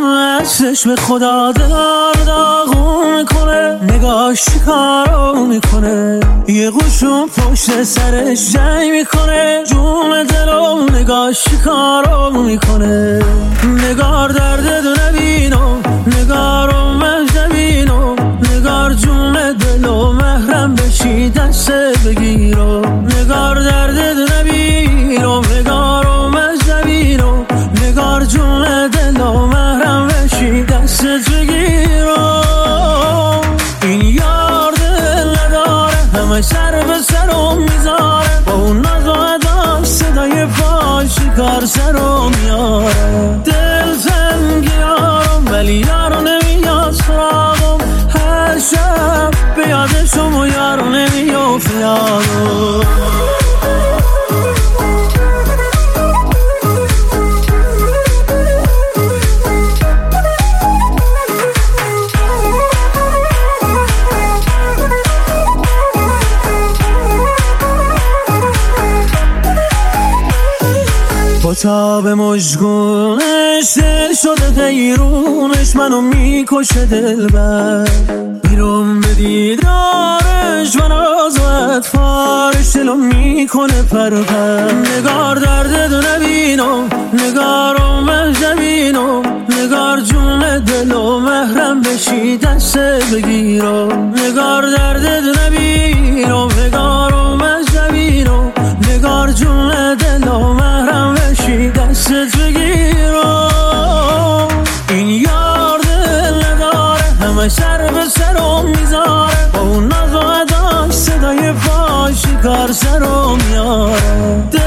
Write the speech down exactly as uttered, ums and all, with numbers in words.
چشم خدا دلار داغون میکنه، نگاش چیکارو میکنه، یه قشون پشت سرش جنگ میکنه، جون دلو نگاش چیکارو میکنه. نگار درد دو نبینو، نگارو مجنبینو، نگار جون دلو محرم بشی دست بگیرو. نگار درد دو نبینو، نگارو مجنبینو، نگار جون دلو محرم بشی دست بگیرو. این یار دل نداره، همه سر به سرم میذاره، با اون ناز و ادا صدای پاش کار سرم میاره. دل زنگی یارم ولی یارو نمیاد سراغم، هر شب به یادشم و یارو نمیافت یادم. با تاب مشگونش دل شده غیرونش، منو میکشه دلبر، بیرون به دیدارش من از و اطفارش دلو میکنه پر پر. نگار درد دو نبینو، نگارو مجنبینو، نگار جون دلو محرم بشی دست بگیرو. نگار درد دو نبینو، نگارو مجنبینو، نگار جون دلو محرم بشی دست بگیرو. این یار دل نداره، همه سر به سرم میذاره، با اون ناز و ادا صدای پاش کار سرم میاره.